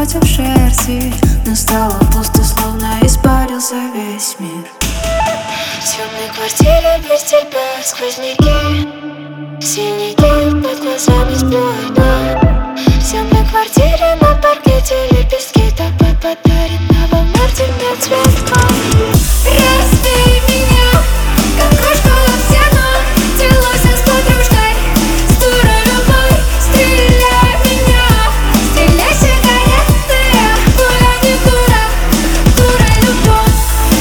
против шерсти, но стало пусто, словно испарился весь мир. В темной квартире без тебя сквозняки, синяки под глазами сплошь. В темной квартире на паркете лепестки тобой подаренного в марте цветка. Разбей меня, как кружку об стену, делайся с подружкой, с дурой любой. Стреляй меня, стреляй сигареты, пуля не дура, дура любовь.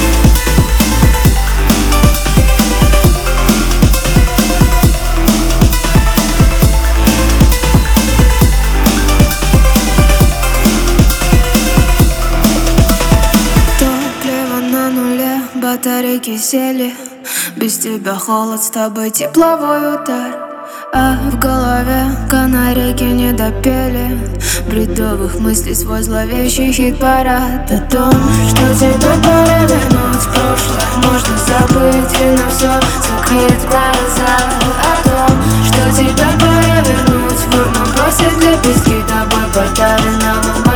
Топливо на нуле, батарейки сели. Без тебя холод, с тобой тепловой удар. А в голове канарейки не допели бредовых мыслей свой зловещий хит-парад. О том, что тебе пора вернуть в прошлое, можно забыть, и на все закрыть глаза. О том, что тебе пора вернуть в урну, бросить лепестки тобой подаренного.